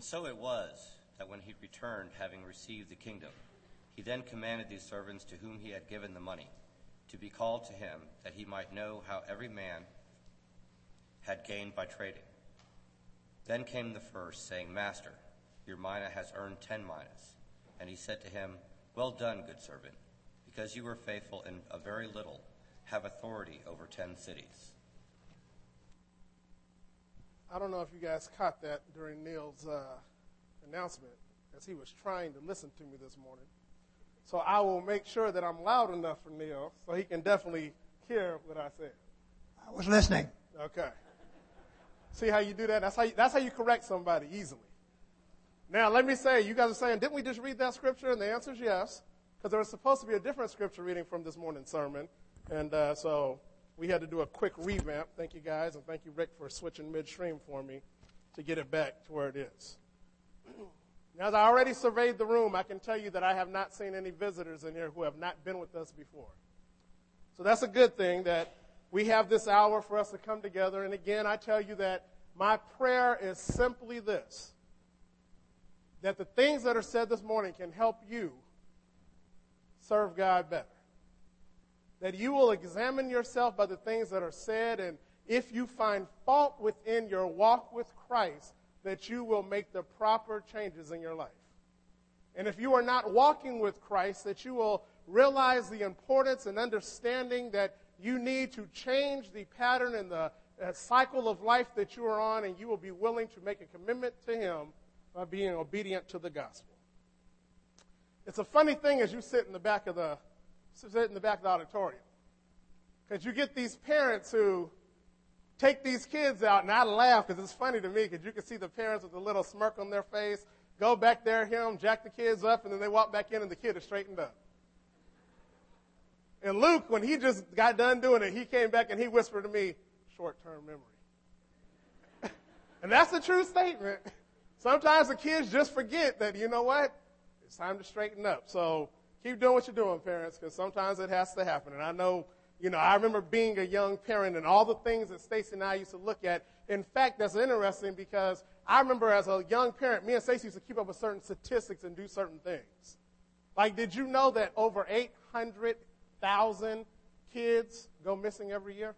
And so it was that when he returned, having received the kingdom, he then commanded these servants to whom he had given the money to be called to him, that he might know how every man had gained by trading. Then came the first, saying, Master, your mina has earned 10 minas. And he said to him, Well done, good servant, because you were faithful in a very little, have authority over 10 cities. I don't know if you guys caught that during Neil's announcement, as he was trying to listen to me this morning. So I will make sure that I'm loud enough for Neil so he can definitely hear what I said. I was listening. Okay. See how you do that? That's how you correct somebody easily. Now, let me say, you guys are saying, didn't we just read that scripture? And the answer is yes, because there was supposed to be a different scripture reading from this morning's sermon. And so we had to do a quick revamp. Thank you, guys, and thank you, Rick, for switching midstream for me to get it back to where it is. Now, as I already surveyed the room, I can tell you that I have not seen any visitors in here who have not been with us before. So that's a good thing that we have this hour for us to come together. And again, I tell you that my prayer is simply this, that the things that are said this morning can help you serve God better. That you will examine yourself by the things that are said, and if you find fault within your walk with Christ, that you will make the proper changes in your life. And if you are not walking with Christ, that you will realize the importance and understanding that you need to change the pattern and the cycle of life that you are on, and you will be willing to make a commitment to Him by being obedient to the gospel. It's a funny thing as you sit in the back of the auditorium, because you get these parents who take these kids out, and I laugh because it's funny to me because you can see the parents with a little smirk on their face, go back there, jack the kids up, and then they walk back in and the kid is straightened up. And Luke, when he just got done doing it, he came back and he whispered to me, short-term memory. And that's a true statement. Sometimes the kids just forget that, you know what, it's time to straighten up. So keep doing what you're doing, parents, because sometimes it has to happen. And I know, I remember being a young parent and all the things that Stacy and I used to look at. In fact, that's interesting because I remember as a young parent, me and Stacy used to keep up with certain statistics and do certain things. Like, did you know that over 800,000 kids go missing every year?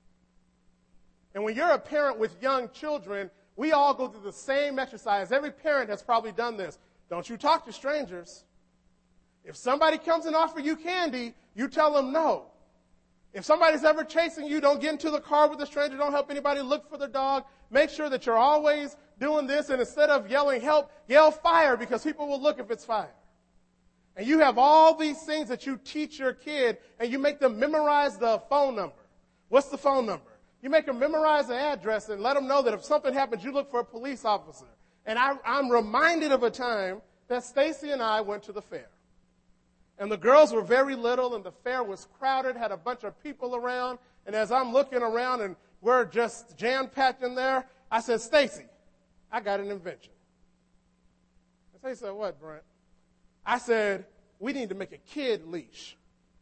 And when you're a parent with young children, we all go through the same exercise. Every parent has probably done this. Don't you talk to strangers. If somebody comes and offers you candy, you tell them no. If somebody's ever chasing you, don't get into the car with a stranger. Don't help anybody look for their dog. Make sure that you're always doing this. And instead of yelling help, yell fire, because people will look if it's fire. And you have all these things that you teach your kid, and you make them memorize the phone number. What's the phone number? You make them memorize the address and let them know that if something happens, you look for a police officer. And I'm reminded of a time that Stacy and I went to the fair. And the girls were very little, and the fair was crowded, had a bunch of people around. And as I'm looking around and we're just jam-packed in there, I said, Stacy, I got an invention. And Stacy said, what, Brent? I said, we need to make a kid leash.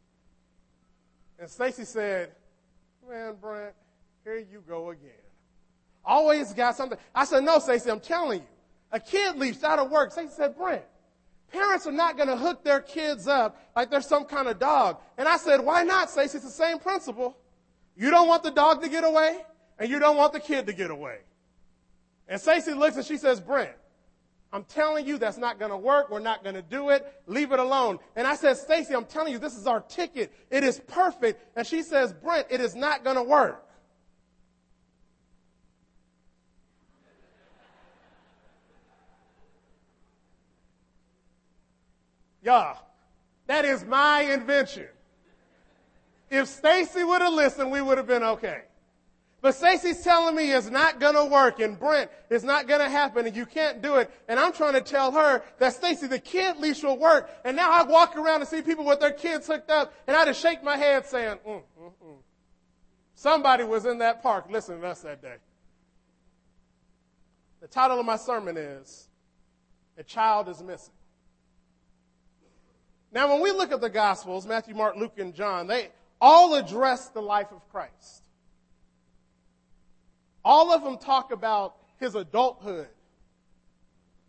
And Stacy said, man, Brent, here you go again. Always got something. I said, no, Stacy, I'm telling you. A kid leash, that'll work. Stacy said, Brent, parents are not going to hook their kids up like they're some kind of dog. And I said, why not, Stacy? It's the same principle. You don't want the dog to get away, and you don't want the kid to get away. And Stacy looks and she says, Brent, I'm telling you that's not going to work. We're not going to do it. Leave it alone. And I said, Stacy, I'm telling you, this is our ticket. It is perfect. And she says, Brent, it is not going to work. Y'all, that is my invention. If Stacy would have listened, we would have been okay. But Stacy's telling me it's not going to work, and Brent, it's not going to happen, and you can't do it. And I'm trying to tell her that, Stacy, the kid leash will work. And now I walk around and see people with their kids hooked up, and I just shake my head saying, Somebody was in that park listening to us that day. The title of my sermon is, A Child is Missing. Now, when we look at the Gospels, Matthew, Mark, Luke, and John, they all address the life of Christ. All of them talk about his adulthood.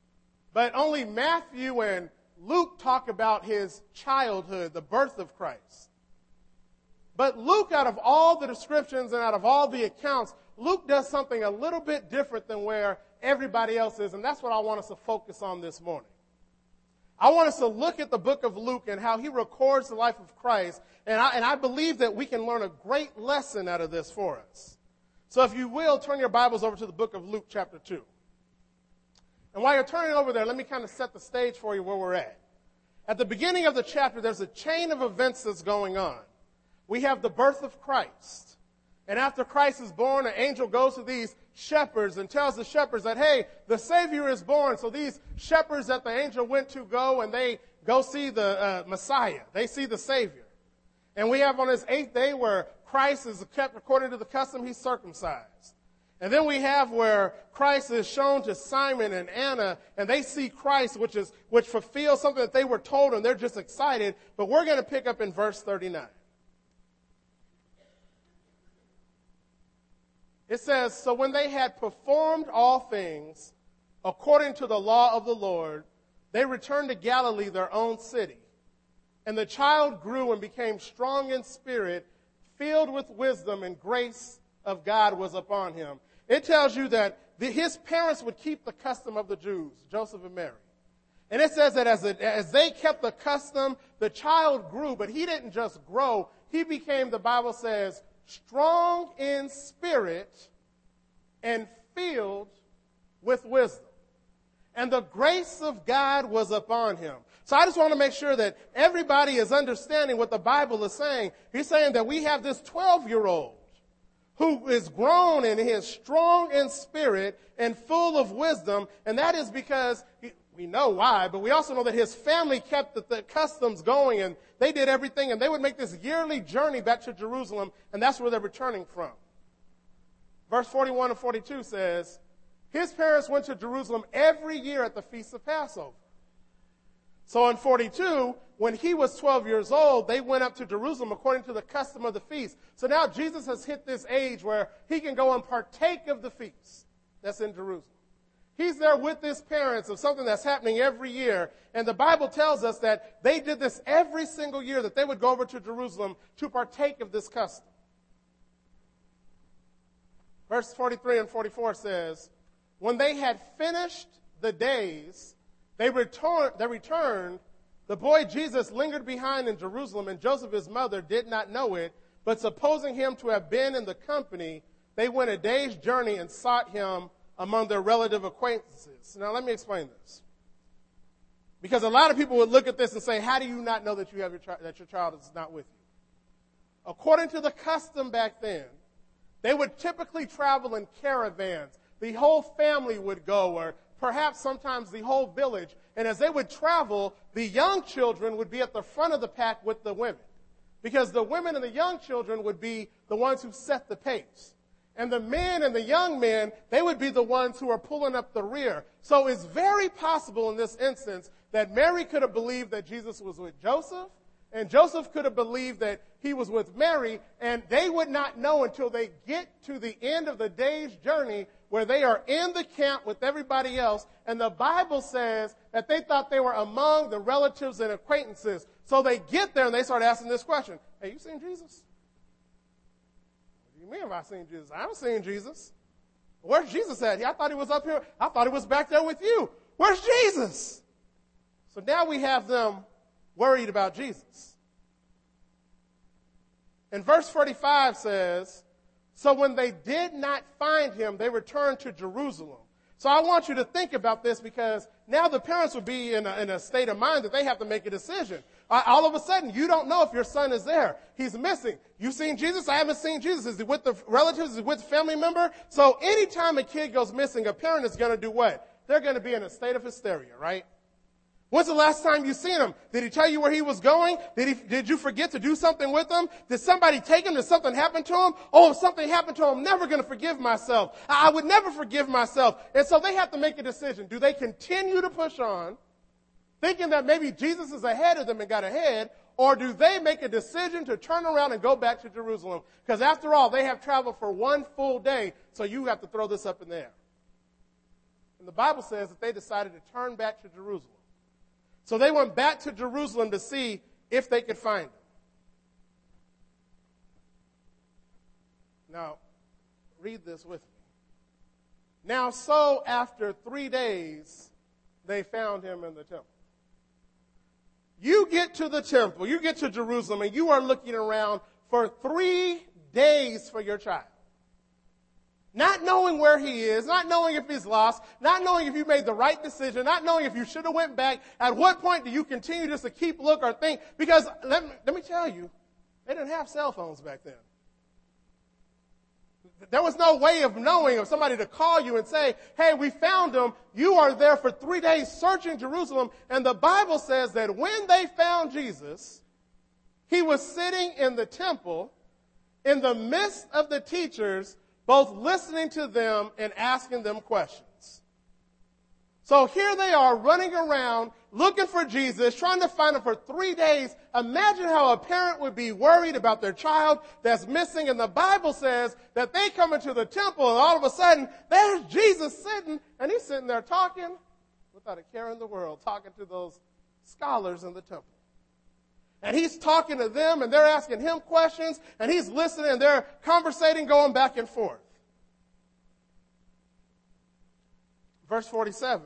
But only Matthew and Luke talk about his childhood, the birth of Christ. But Luke, out of all the descriptions and out of all the accounts, Luke does something a little bit different than where everybody else is, and that's what I want us to focus on this morning. I want us to look at the book of Luke and how he records the life of Christ, and I believe that we can learn a great lesson out of this for us. So if you will, turn your Bibles over to the book of Luke chapter 2. And while you're turning over there, let me kind of set the stage for you where we're at. At the beginning of the chapter, there's a chain of events that's going on. We have the birth of Christ. And after Christ is born, an angel goes to these shepherds and tells the shepherds that, hey, the Savior is born. So these shepherds that the angel went to go and they go see the Messiah. They see the Savior. And we have on this 8th day where Christ is kept according to the custom, he's circumcised. And then we have where Christ is shown to Simon and Anna, and they see Christ, which fulfills something that they were told, and they're just excited. But we're going to pick up in verse 39. It says, so when they had performed all things according to the law of the Lord, they returned to Galilee, their own city. And the child grew and became strong in spirit, filled with wisdom, and grace of God was upon him. It tells you that his parents would keep the custom of the Jews, Joseph and Mary. And it says that as they kept the custom, the child grew, but he didn't just grow. He became, the Bible says, strong in spirit and filled with wisdom. And the grace of God was upon him. So I just want to make sure that everybody is understanding what the Bible is saying. He's saying that we have this 12-year-old who is grown and he is strong in spirit and full of wisdom. And that is because we know why, but we also know that his family kept the customs going, and they did everything, and they would make this yearly journey back to Jerusalem, and that's where they're returning from. Verse 41 and 42 says, his parents went to Jerusalem every year at the Feast of Passover. So in 42, when he was 12 years old, they went up to Jerusalem according to the custom of the feast. So now Jesus has hit this age where he can go and partake of the feast that's in Jerusalem. He's there with his parents of something that's happening every year. And the Bible tells us that they did this every single year, that they would go over to Jerusalem to partake of this custom. Verse 43 and 44 says, when they had finished the days, they returned. The boy Jesus lingered behind in Jerusalem, and Joseph, his mother, did not know it. But supposing him to have been in the company, they went a day's journey and sought him among their relative acquaintances. Now, let me explain this. Because a lot of people would look at this and say, how do you not know that that your child is not with you? According to the custom back then, they would typically travel in caravans. The whole family would go, or perhaps sometimes the whole village. And as they would travel, the young children would be at the front of the pack with the women. Because the women and the young children would be the ones who set the pace. And the men and the young men, they would be the ones who are pulling up the rear. So it's very possible in this instance that Mary could have believed that Jesus was with Joseph, and Joseph could have believed that he was with Mary, and they would not know until they get to the end of the day's journey where they are in the camp with everybody else. And the Bible says that they thought they were among the relatives and acquaintances. So they get there and they start asking this question. Hey, you seen Jesus? What do you mean have I seen Jesus? I haven't seen Jesus. Where's Jesus at? I thought he was up here. I thought he was back there with you. Where's Jesus? So now we have them worried about Jesus. And verse 45 says, so when they did not find him, they returned to Jerusalem. So I want you to think about this, because now the parents would be in a state of mind that they have to make a decision. All of a sudden, you don't know if your son is there. He's missing. You've seen Jesus? I haven't seen Jesus. Is he with the relatives? Is he with the family member? So anytime a kid goes missing, a parent is going to do what? They're going to be in a state of hysteria, right? When's the last time you seen him? Did he tell you where he was going? Did you forget to do something with him? Did somebody take him? Did something happen to him? Oh, if something happened to him, I'm never going to forgive myself. I would never forgive myself. And so they have to make a decision. Do they continue to push on, thinking that maybe Jesus is ahead of them and got ahead, or do they make a decision to turn around and go back to Jerusalem? Because after all, they have traveled for one full day, so you have to throw this up in the air. And the Bible says that they decided to turn back to Jerusalem. So they went back to Jerusalem to see if they could find him. Now, read this with me. Now, so after 3 days, they found him in the temple. You get to the temple, you get to Jerusalem, and you are looking around for 3 days for your child. Not knowing where he is, not knowing if he's lost, not knowing if you made the right decision, not knowing if you should have went back. At what point do you continue just to keep look or think? Because let me tell you, they didn't have cell phones back then. There was no way of knowing of somebody to call you and say, hey, we found him. You are there for 3 days searching Jerusalem. And the Bible says that when they found Jesus, he was sitting in the temple in the midst of the teachers, both listening to them and asking them questions. So here they are running around looking for Jesus, trying to find him for 3 days. Imagine how a parent would be worried about their child that's missing. And the Bible says that they come into the temple and all of a sudden there's Jesus sitting, and he's sitting there talking without a care in the world, talking to those scholars in the temple. And he's talking to them, and they're asking him questions, and he's listening, and they're conversating, going back and forth. Verse 47.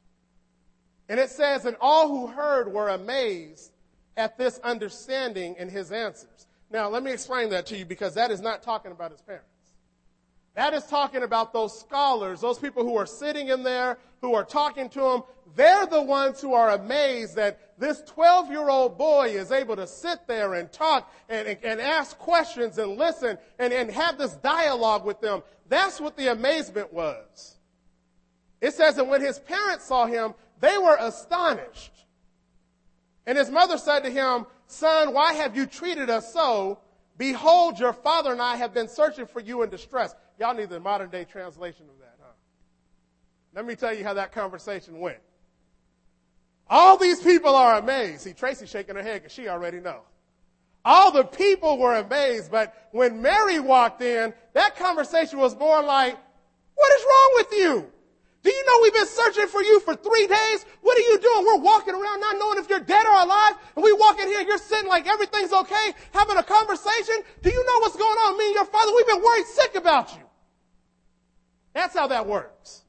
And it says, and all who heard were amazed at this understanding and his answers. Now, let me explain that to you, because that is not talking about his parents. That is talking about those scholars, those people who are sitting in there, who are talking to him. They're the ones who are amazed that this 12-year-old boy is able to sit there and talk and ask questions and listen and have this dialogue with them. That's what the amazement was. It says that when his parents saw him, they were astonished. And his mother said to him, son, why have you treated us so? Behold, your father and I have been searching for you in distress. Y'all need the modern day translation of that, huh? Let me tell you how that conversation went. All these people are amazed. See, Tracy's shaking her head because she already knows. All the people were amazed, but when Mary walked in, that conversation was more like, what is wrong with you? Do you know we've been searching for you for 3 days? What are you doing? We're walking around not knowing if you're dead or alive, and we walk in here and you're sitting like everything's okay, having a conversation. Do you know what's going on? Me and your father, we've been worried sick about you. That's how that works.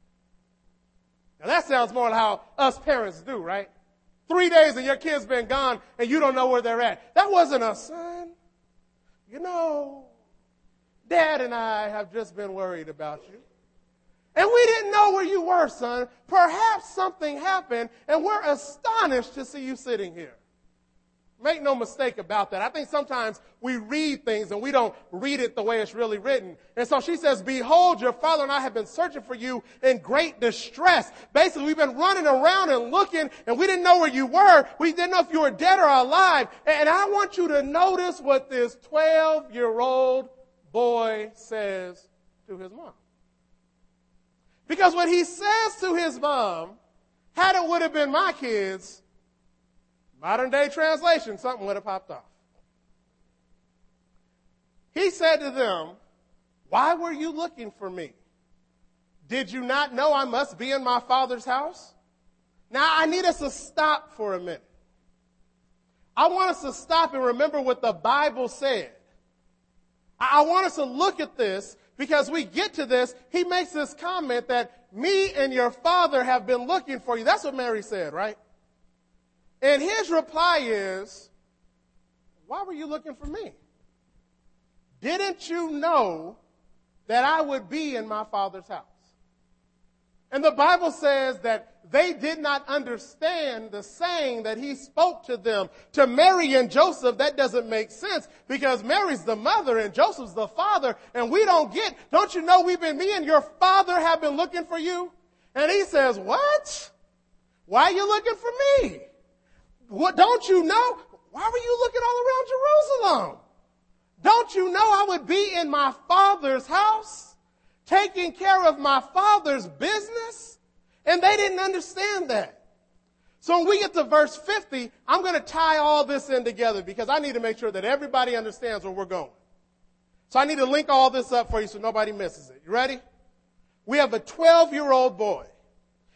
Now that sounds more like how us parents do, right? 3 days and your kid's been gone and you don't know where they're at. That wasn't a son. You know, Dad and I have just been worried about you. And we didn't know where you were, son. Perhaps something happened, and we're astonished to see you sitting here. Make no mistake about that. I think sometimes we read things and we don't read it the way it's really written. And so she says, behold, your father and I have been searching for you in great distress. Basically, we've been running around and looking, and we didn't know where you were. We didn't know if you were dead or alive. And I want you to notice what this 12-year-old boy says to his mom. Because what he says to his mom, had it would have been my kids, modern day translation, something would have popped off. He said to them, why were you looking for me? Did you not know I must be in my father's house? Now I need us to stop for a minute. I want us to stop and remember what the Bible said. I want us to look at this. Because we get to this, he makes this comment that me and your father have been looking for you. That's what Mary said, right? And his reply is, why were you looking for me? Didn't you know that I would be in my father's house? And the Bible says that they did not understand the saying that he spoke to them. To Mary and Joseph, that doesn't make sense because Mary's the mother and Joseph's the father, and we don't get, don't you know me and your father have been looking for you? And he says, what? Why are you looking for me? What, don't you know? Why were you looking all around Jerusalem? Don't you know I would be in my father's house, taking care of my father's business? And they didn't understand that. So when we get to verse 50, I'm going to tie all this in together because I need to make sure that everybody understands where we're going. So I need to link all this up for you so nobody misses it. You ready? We have a 12-year-old boy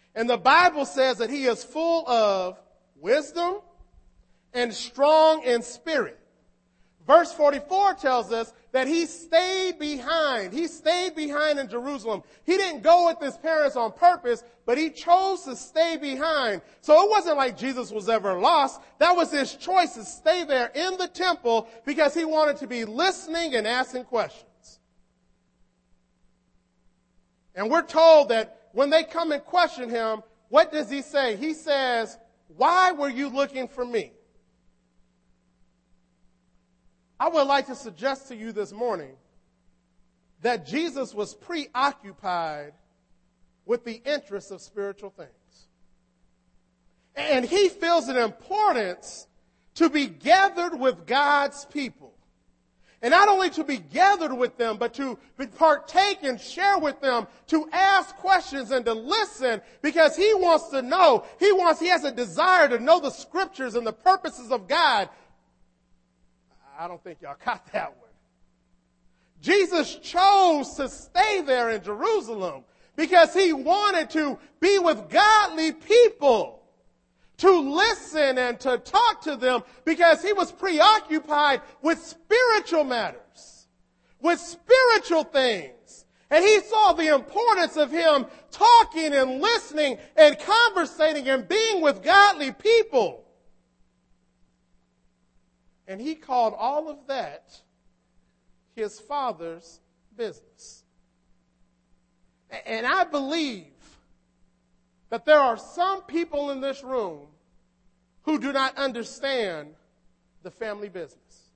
And the Bible says that he is full of wisdom and strong in spirit. Verse 44 tells us that he stayed behind. He stayed behind in Jerusalem. He didn't go with his parents on purpose, but he chose to stay behind. So it wasn't like Jesus was ever lost. That was his choice to stay there in the temple because he wanted to be listening and asking questions. And we're told that when they come and question him, what does he say? He says, "Why were you looking for me?" I would like to suggest to you this morning that Jesus was preoccupied with the interests of spiritual things. And he feels an importance to be gathered with God's people. And not only to be gathered with them, but to partake and share with them, to ask questions and to listen, because he wants to know, he has a desire to know the scriptures and the purposes of God. I don't think y'all got that one. Jesus chose to stay there in Jerusalem because he wanted to be with godly people, to listen and to talk to them, because he was preoccupied with spiritual matters, with spiritual things. And he saw the importance of him talking and listening and conversating and being with godly people. And he called all of that his Father's business. And I believe that there are some people in this room who do not understand the family business.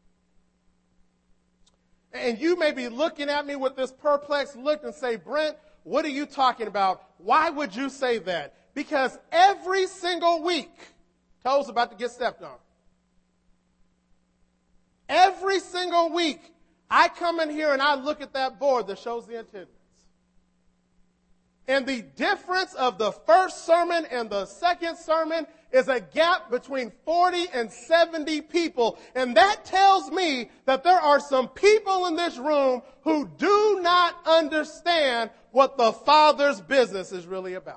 And you may be looking at me with this perplexed look and say, "Brent, what are you talking about? Why would you say that?" Because every single week, toes about to get stepped on. Every single week, I come in here and I look at that board that shows the attendance. And the difference of the first sermon and the second sermon is a gap between 40 and 70 people. And that tells me that there are some people in this room who do not understand what the Father's business is really about.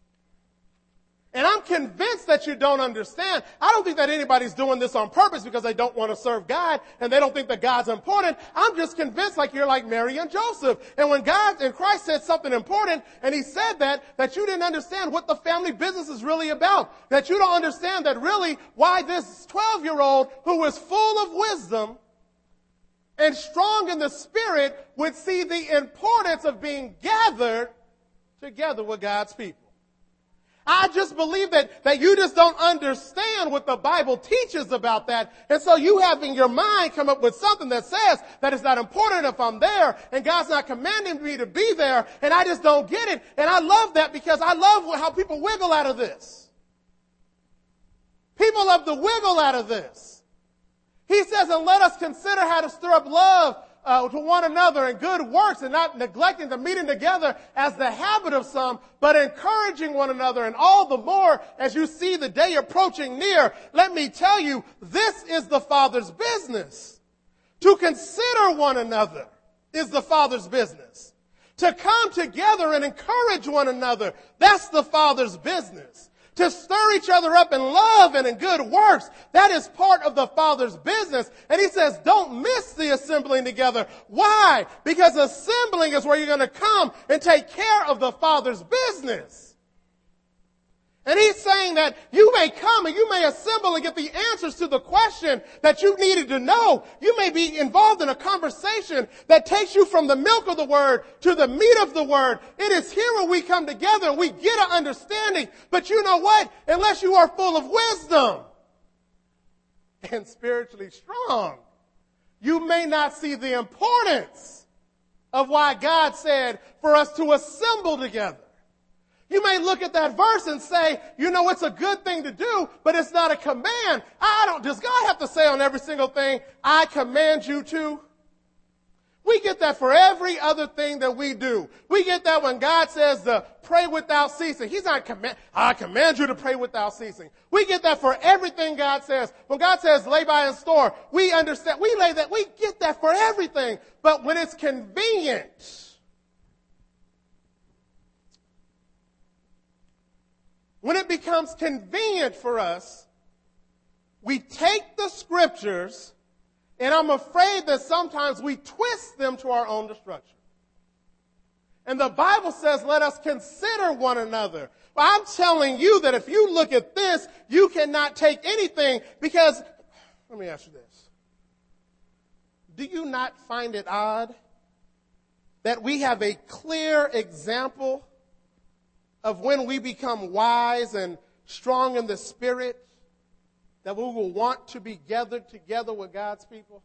And I'm convinced that you don't understand. I don't think that anybody's doing this on purpose because they don't want to serve God and they don't think that God's important. I'm just convinced like you're like Mary and Joseph. And when God and Christ said something important and he said that you didn't understand what the family business is really about. That you don't understand that really why this 12-year-old who is full of wisdom and strong in the spirit would see the importance of being gathered together with God's people. I just believe that you just don't understand what the Bible teaches about that. And so you have in your mind come up with something that says that it's not important if I'm there and God's not commanding me to be there and I just don't get it. And I love that because I love how people wiggle out of this. People love to wiggle out of this. He says, and let us consider how to stir up love to one another and good works, and not neglecting the meeting together as the habit of some, but encouraging one another, and all the more as you see the day approaching near. Let me tell you, this is the Father's business. To consider one another is the Father's business. To come together and encourage one another, that's the Father's business. To stir each other up in love and in good works, that is part of the Father's business. And he says, don't miss the assembling together. Why? Because assembling is where you're going to come and take care of the Father's business. And he's saying that you may come and you may assemble and get the answers to the question that you needed to know. You may be involved in a conversation that takes you from the milk of the Word to the meat of the Word. It is here where we come together and we get an understanding. But you know what? Unless you are full of wisdom and spiritually strong, you may not see the importance of why God said for us to assemble together. You may look at that verse and say, you know, it's a good thing to do, but it's not a command. Does God have to say on every single thing, I command you to? We get that for every other thing that we do. We get that when God says to pray without ceasing. He's not I command you to pray without ceasing. We get that for everything God says. When God says lay by and store, we understand, we get that for everything. But when it's convenient, when it becomes convenient for us, we take the scriptures, and I'm afraid that sometimes we twist them to our own destruction. And the Bible says, let us consider one another. But I'm telling you that if you look at this, you cannot take anything because, let me ask you this. Do you not find it odd that we have a clear example of when we become wise and strong in the Spirit, that we will want to be gathered together with God's people?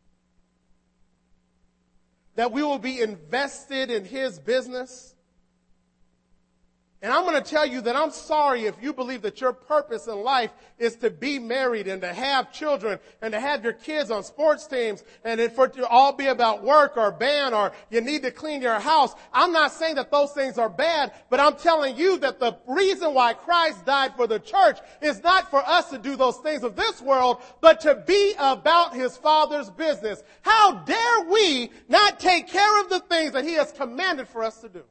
That we will be invested in His business? And I'm going to tell you that I'm sorry if you believe that your purpose in life is to be married and to have children and to have your kids on sports teams and for it to all be about work or band or you need to clean your house. I'm not saying that those things are bad, but I'm telling you that the reason why Christ died for the church is not for us to do those things of this world, but to be about His Father's business. How dare we not take care of the things that He has commanded for us to do?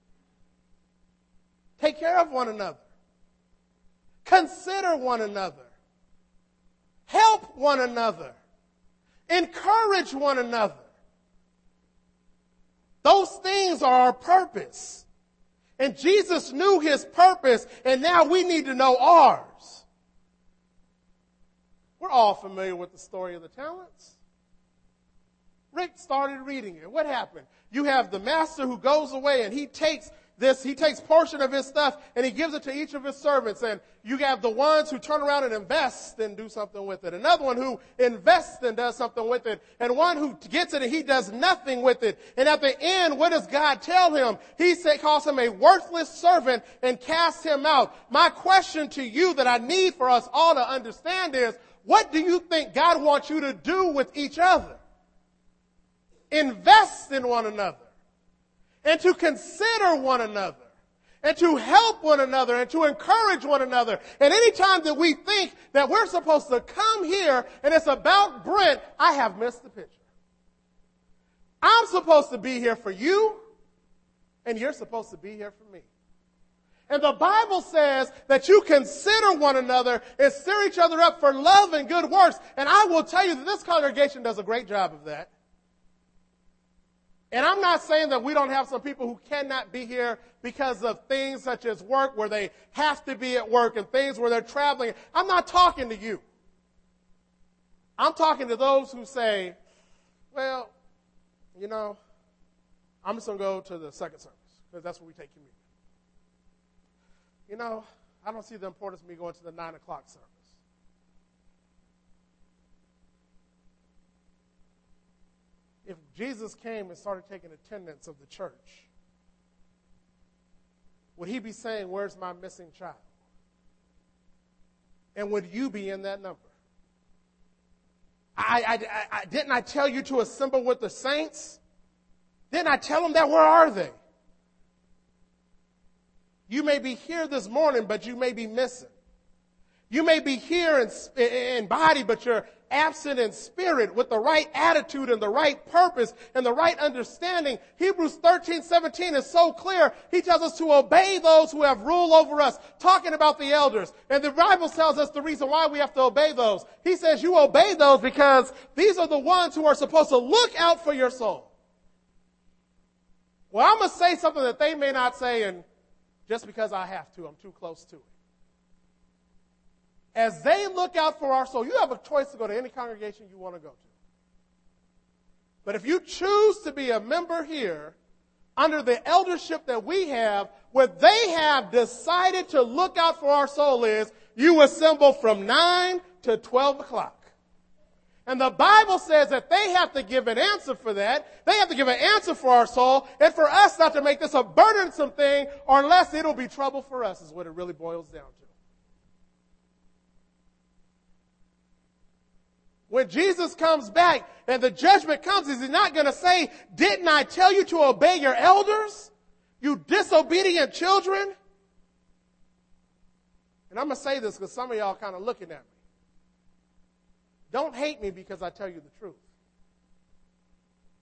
Take care of one another. Consider one another. Help one another. Encourage one another. Those things are our purpose. And Jesus knew His purpose, and now we need to know ours. We're all familiar with the story of the talents. Rick started reading it. What happened? You have the master who goes away and he takes portion of his stuff and he gives it to each of his servants. And you have the ones who turn around and invest and do something with it. Another one who invests and does something with it. And one who gets it and he does nothing with it. And at the end, what does God tell him? He calls him a worthless servant and casts him out. My question to you that I need for us all to understand is, what do you think God wants you to do with each other? Invest in one another. And to consider one another, and to help one another, and to encourage one another. And any time that we think that we're supposed to come here and it's about Brent, I have missed the picture. I'm supposed to be here for you, and you're supposed to be here for me. And the Bible says that you consider one another and stir each other up for love and good works. And I will tell you that this congregation does a great job of that. And I'm not saying that we don't have some people who cannot be here because of things such as work where they have to be at work and things where they're traveling. I'm not talking to you. I'm talking to those who say, well, I'm just going to go to the second service because that's where we take communion. I don't see the importance of me going to the 9 o'clock service. If Jesus came and started taking attendance of the church, would He be saying, where's my missing child? And would you be in that number? Didn't I tell you to assemble with the saints? Didn't I tell them that? Where are they? You may be here this morning, but you may be missing. You may be here in body, but you're absent in spirit with the right attitude and the right purpose and the right understanding. Hebrews 13:17 is so clear. He tells us to obey those who have rule over us, talking about the elders. And the Bible tells us the reason why we have to obey those. He says you obey those because these are the ones who are supposed to look out for your soul. Well, I'm going to say something that they may not say, and just because I have to, I'm too close to it. As they look out for our soul, you have a choice to go to any congregation you want to go to. But if you choose to be a member here under the eldership that we have, what they have decided to look out for our soul is you assemble from 9 to 12 o'clock. And the Bible says that they have to give an answer for that. They have to give an answer for our soul, and for us not to make this a burdensome thing, or unless it'll be trouble for us is what it really boils down to. When Jesus comes back and the judgment comes, is He not going to say, didn't I tell you to obey your elders? You disobedient children? And I'm going to say this because some of y'all kind of looking at me. Don't hate me because I tell you the truth.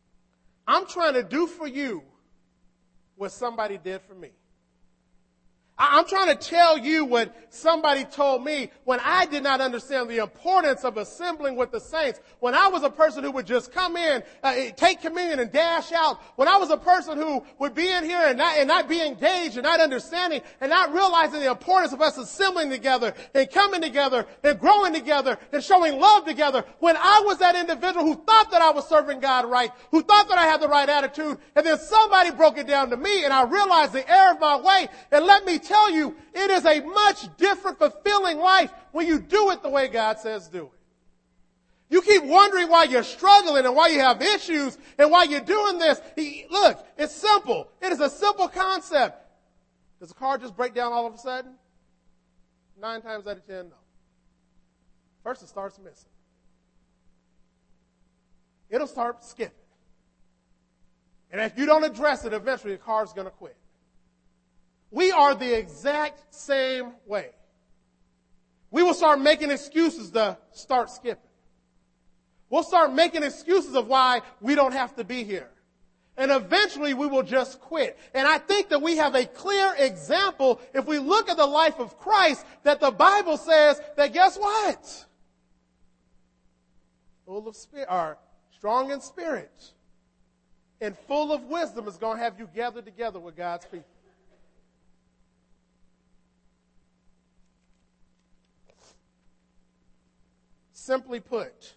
I'm trying to do for you what somebody did for me. I'm trying to tell you what somebody told me when I did not understand the importance of assembling with the saints. When I was a person who would just come in, take communion and dash out. When I was a person who would be in here and not be engaged and not understanding and not realizing the importance of us assembling together and coming together and growing together and showing love together. When I was that individual who thought that I was serving God right, who thought that I had the right attitude, and then somebody broke it down to me and I realized the error of my way. And let me tell you, it is a much different, fulfilling life when you do it the way God says do it. You keep wondering why you're struggling and why you have issues and why you're doing this. Look, it's simple. It is a simple concept. Does the car just break down all of a sudden? 9 times out of 10, no. First, it starts missing. It'll start skipping. And if you don't address it, eventually the car's going to quit. We are the exact same way. We will start making excuses to start skipping. We'll start making excuses of why we don't have to be here. And eventually we will just quit. And I think that we have a clear example if we look at the life of Christ that the Bible says that guess what? Full of spirit, or strong in spirit and full of wisdom is going to have you gathered together with God's people. Simply put,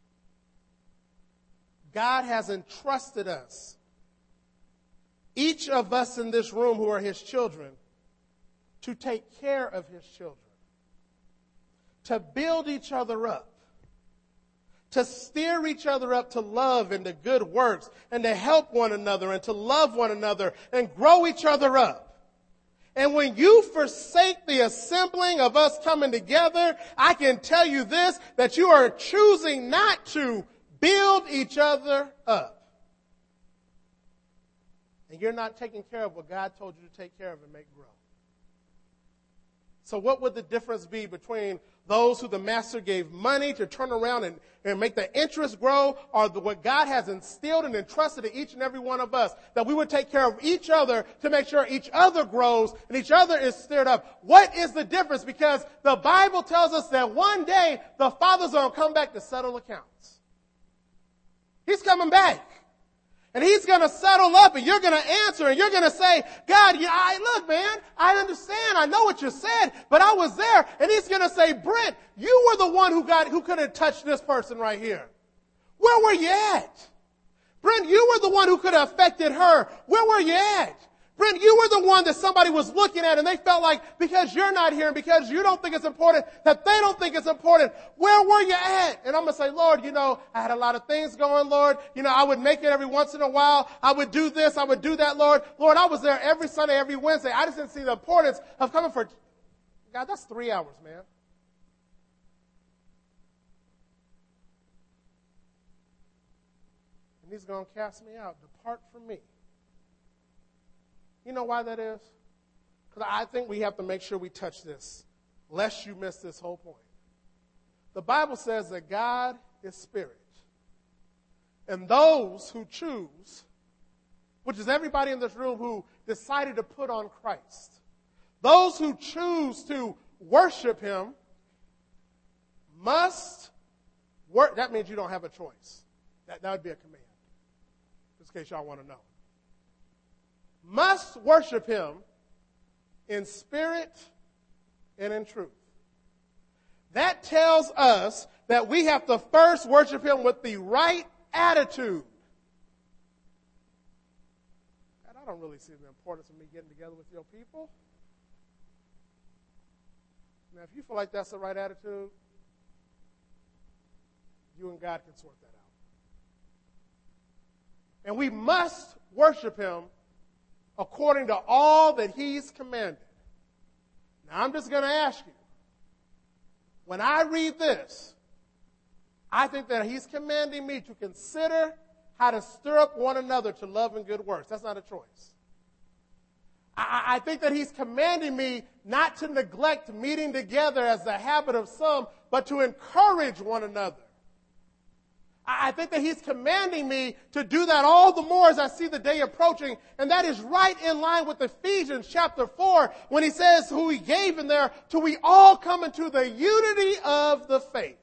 God has entrusted us, each of us in this room who are His children, to take care of His children, to build each other up, to steer each other up to love and to good works, and to help one another and to love one another and grow each other up. And when you forsake the assembling of us coming together, I can tell you this, that you are choosing not to build each other up. And you're not taking care of what God told you to take care of and make grow. So what would the difference be between those who the master gave money to turn around and make the interest grow, or what God has instilled and entrusted to each and every one of us, that we would take care of each other to make sure each other grows and each other is stirred up? What is the difference? Because the Bible tells us that one day the Father's going to come back to settle accounts. He's coming back. And He's going to settle up, and you're going to answer, and you're going to say, God, look, man, I understand. I know what you said, but I was there. And He's going to say, Brent, you were the one who could have touched this person right here. Where were you at? Brent, you were the one who could have affected her. Where were you at? Brent, you were the one that somebody was looking at and they felt like because you're not here and because you don't think it's important, that they don't think it's important. Where were you at? And I'm going to say, Lord, I had a lot of things going, Lord. I would make it every once in a while. I would do this. I would do that, Lord. Lord, I was there every Sunday, every Wednesday. I just didn't see the importance of coming for, God, that's 3 hours, man. And He's going to cast me out. Depart from me. You know why that is? Because I think we have to make sure we touch this, lest you miss this whole point. The Bible says that God is spirit. And those who choose, which is everybody in this room who decided to put on Christ, those who choose to worship Him must work. That means you don't have a choice. That would be a command, just in case y'all want to know. Must worship Him in spirit and in truth. That tells us that we have to first worship Him with the right attitude. God, I don't really see the importance of me getting together with your people. Now, if you feel like that's the right attitude, you and God can sort that out. And we must worship Him according to all that He's commanded. Now, I'm just going to ask you, when I read this, I think that He's commanding me to consider how to stir up one another to love and good works. That's not a choice. I think that He's commanding me not to neglect meeting together as the habit of some, but to encourage one another. I think that he's commanding me to do that all the more as I see the day approaching. And that is right in line with Ephesians chapter 4 when he says who he gave in there till we all come into the unity of the faith.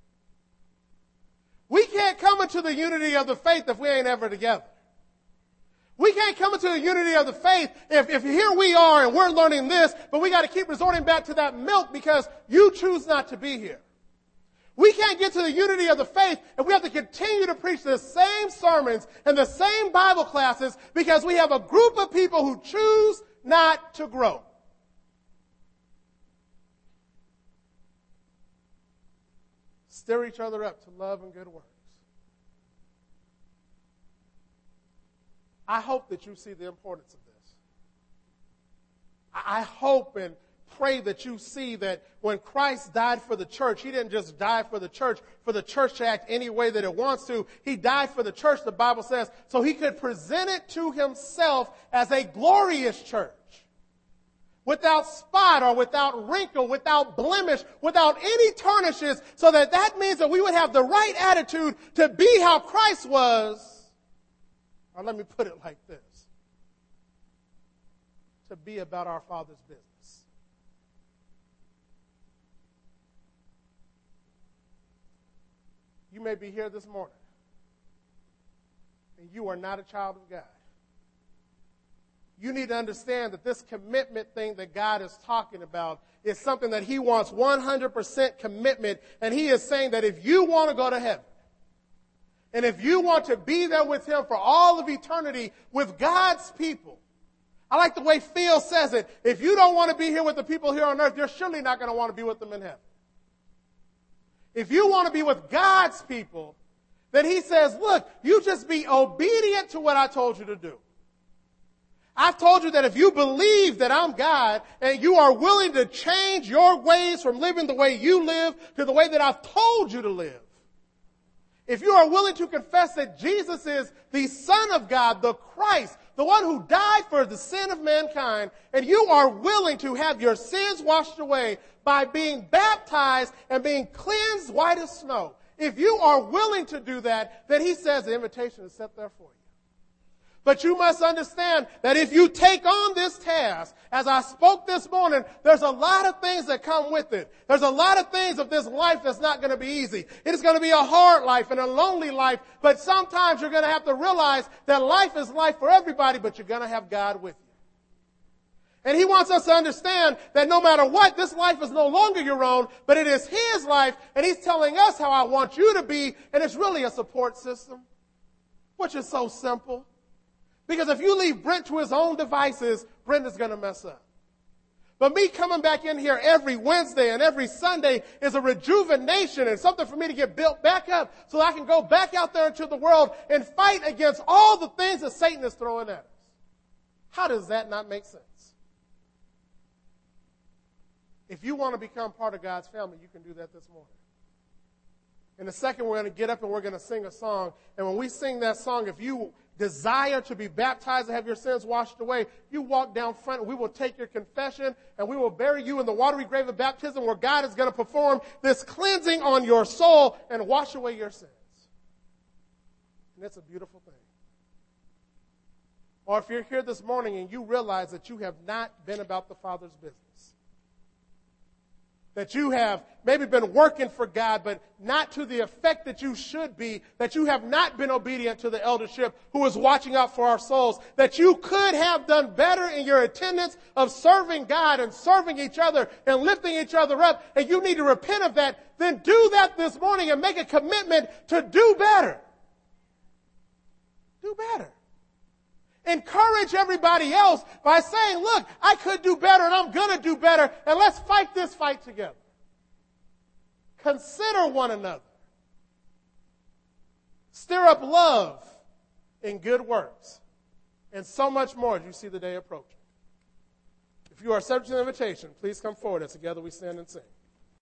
We can't come into the unity of the faith if we ain't ever together. We can't come into the unity of the faith if here we are and we're learning this, but we got to keep resorting back to that milk because you choose not to be here. We can't get to the unity of the faith if we have to continue to preach the same sermons and the same Bible classes because we have a group of people who choose not to grow. Stir each other up to love and good works. I hope that you see the importance of this. I hope and pray that you see that when Christ died for the church, he didn't just die for the church to act any way that it wants to. He died for the church, the Bible says, so he could present it to himself as a glorious church. Without spot or without wrinkle, without blemish, without any tarnishes, so that means that we would have the right attitude to be how Christ was. Or let me put it like this. To be about our Father's business. You may be here this morning, and you are not a child of God. You need to understand that this commitment thing that God is talking about is something that he wants 100% commitment, and he is saying that if you want to go to heaven, and if you want to be there with him for all of eternity with God's people, I like the way Phil says it, if you don't want to be here with the people here on earth, you're surely not going to want to be with them in heaven. If you want to be with God's people, then he says, look, you just be obedient to what I told you to do. I've told you that if you believe that I'm God and you are willing to change your ways from living the way you live to the way that I've told you to live, if you are willing to confess that Jesus is the Son of God, the Christ, the one who died for the sin of mankind, and you are willing to have your sins washed away by being baptized and being cleansed white as snow, if you are willing to do that, then he says the invitation is set there for you. But you must understand that if you take on this task, as I spoke this morning, there's a lot of things that come with it. There's a lot of things of this life that's not going to be easy. It is going to be a hard life and a lonely life, but sometimes you're going to have to realize that life is life for everybody, but you're going to have God with you. And he wants us to understand that no matter what, this life is no longer your own, but it is his life, and he's telling us how I want you to be, and it's really a support system, which is so simple. Because if you leave Brent to his own devices, Brent is going to mess up. But me coming back in here every Wednesday and every Sunday is a rejuvenation and something for me to get built back up so that I can go back out there into the world and fight against all the things that Satan is throwing at us. How does that not make sense? If you want to become part of God's family, you can do that this morning. In a second, we're going to get up and we're going to sing a song. And when we sing that song, if you desire to be baptized and have your sins washed away, you walk down front and we will take your confession and we will bury you in the watery grave of baptism where God is going to perform this cleansing on your soul and wash away your sins. And it's a beautiful thing. Or if you're here this morning and you realize that you have not been about the Father's business, that you have maybe been working for God, but not to the effect that you should be, that you have not been obedient to the eldership who is watching out for our souls, that you could have done better in your attendance of serving God and serving each other and lifting each other up, and you need to repent of that, then do that this morning and make a commitment to do better. Do better. Encourage everybody else by saying, look, I could do better and I'm going to do better, and let's fight this fight together. Consider one another. Stir up love in good works, and so much more as you see the day approaching. If you are subject to the invitation, please come forward as together we stand and sing.